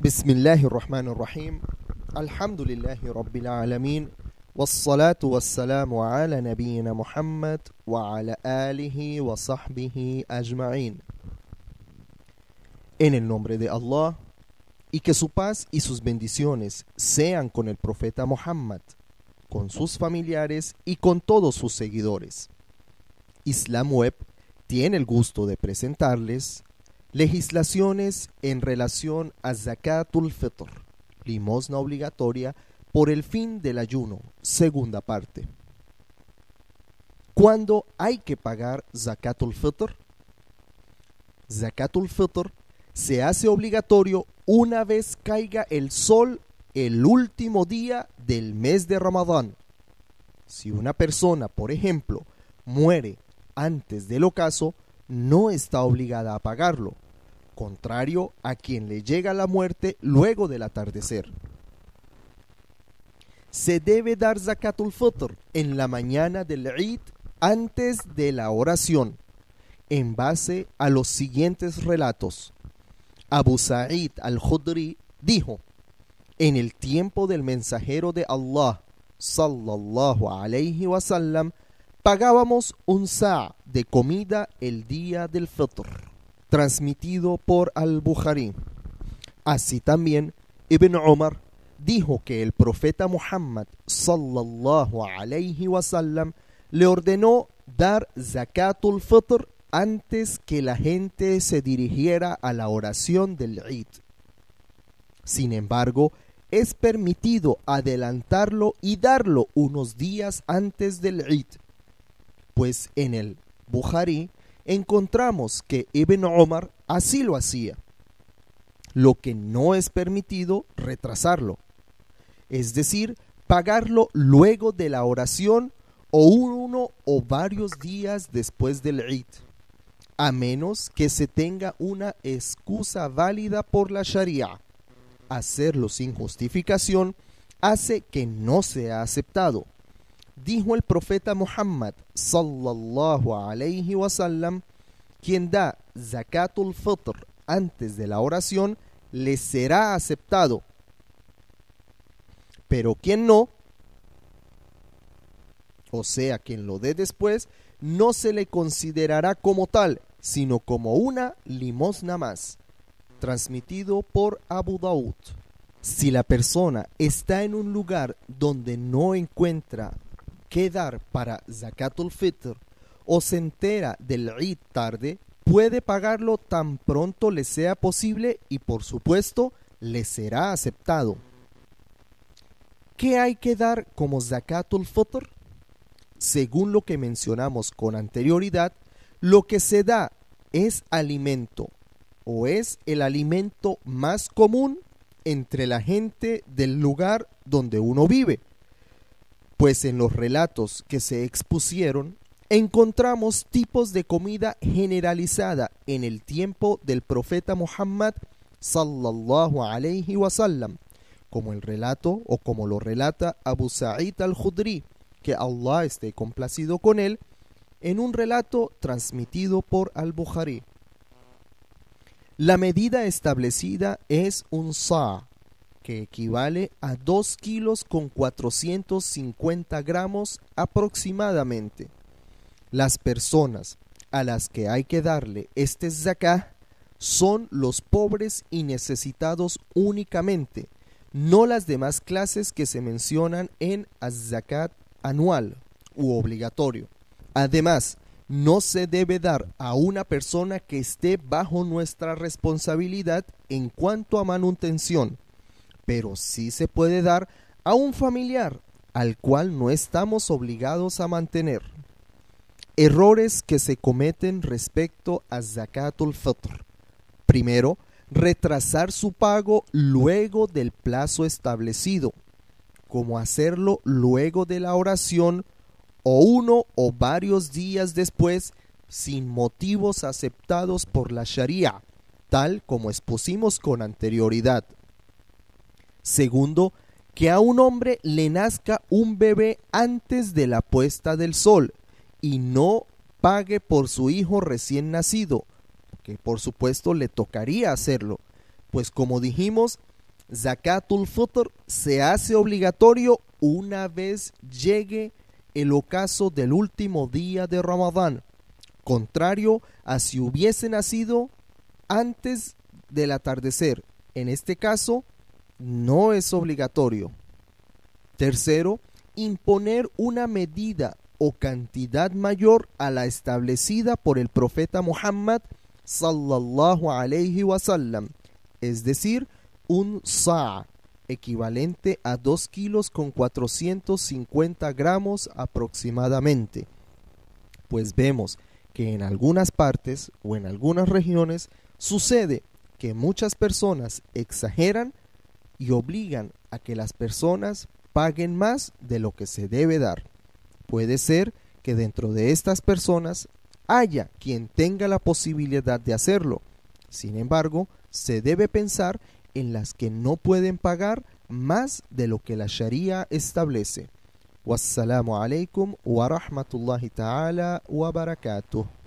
Bismillahirrahmanirrahim. Alhamdulillahi Rabbil Alamin. Wassalatu wassalamu ala nabiyyina Muhammad wa ala alihi wa sahbihi ajma'in. En el nombre de Allah, y que su paz y sus bendiciones sean con el profeta Muhammad, con sus familiares y con todos sus seguidores. Islam Web tiene el gusto de presentarles legislaciones en relación a Zakatul Fitr, limosna obligatoria por el fin del ayuno, segunda parte. ¿Cuándo hay que pagar Zakatul Fitr? Zakatul Fitr se hace obligatorio una vez caiga el sol el último día del mes de Ramadán. Si una persona, por ejemplo, muere antes del ocaso, no está obligada a pagarlo, contrario a quien le llega la muerte luego del atardecer. Se debe dar Zakatul Fitr en la mañana del Eid antes de la oración, en base a los siguientes relatos. Abu Sa'id al-Khudri dijo: en el tiempo del mensajero de Allah, sallallahu alayhi wa sallam, pagábamos un sa' de comida el día del Fitr, transmitido por al-Bukhari. Así también Ibn Umar dijo que el profeta Muhammad sallallahu alayhi wa sallam le ordenó dar Zakatul Fitr antes que la gente se dirigiera a la oración del Eid. Sin embargo, es permitido adelantarlo y darlo unos días antes del Eid, pues en el Bukhari encontramos que Ibn Umar así lo hacía. Lo que no es permitido, retrasarlo, es decir, pagarlo luego de la oración o uno o varios días después del Eid, a menos que se tenga una excusa válida por la Sharia. Hacerlo sin justificación hace que no sea aceptado. Dijo el profeta Muhammad sallallahu alayhi wa sallam: quien da Zakatul Fitr antes de la oración le será aceptado, pero quien no, o sea, quien lo dé después, no se le considerará como tal, sino como una limosna más. Transmitido por Abu Daud. Si la persona está en un lugar donde no encuentra qué dar para Zakatul Fitr o se entera del Eid tarde, puede pagarlo tan pronto le sea posible y por supuesto le será aceptado. ¿Qué hay que dar como Zakatul Fitr? Según lo que mencionamos con anterioridad, lo que se da es alimento, o es el alimento más común entre la gente del lugar donde uno vive, pues en los relatos que se expusieron encontramos tipos de comida generalizada en el tiempo del profeta Muhammad sallallahu alayhi wa sallam, como el relato o como lo relata Abu Sa'id al-Khudri, que Allah esté complacido con él, en un relato transmitido por al-Bukhari. La medida establecida es un sa', que equivale a 2 kilos con 450 gramos aproximadamente. Las personas a las que hay que darle este zakah son los pobres y necesitados únicamente, no las demás clases que se mencionan en az-zakat anual u obligatorio. Además, no se debe dar a una persona que esté bajo nuestra responsabilidad en cuanto a manutención, pero sí se puede dar a un familiar al cual no estamos obligados a mantener. Errores que se cometen respecto a Zakatul Fitr. Primero, retrasar su pago luego del plazo establecido, como hacerlo luego de la oración o uno o varios días después sin motivos aceptados por la Sharia, tal como expusimos con anterioridad. Segundo, que a un hombre le nazca un bebé antes de la puesta del sol y no pague por su hijo recién nacido, que por supuesto le tocaría hacerlo, pues como dijimos, Zakatul Fitr se hace obligatorio una vez llegue el ocaso del último día de Ramadán, contrario a si hubiese nacido antes del atardecer. En este caso, no es obligatorio. Tercero, imponer una medida o cantidad mayor a la establecida por el profeta Muhammad sallallahu alayhi wasallam, es decir, un sa', equivalente a 2 kilos con 450 gramos aproximadamente. Pues vemos que en algunas partes o en algunas regiones sucede que muchas personas exageran y obligan a que las personas paguen más de lo que se debe dar. Puede ser que dentro de estas personas haya quien tenga la posibilidad de hacerlo. Sin embargo, se debe pensar en las que no pueden pagar más de lo que la Sharia establece. Wassalamu alaikum wa rahmatullahi ta'ala wa barakatuh.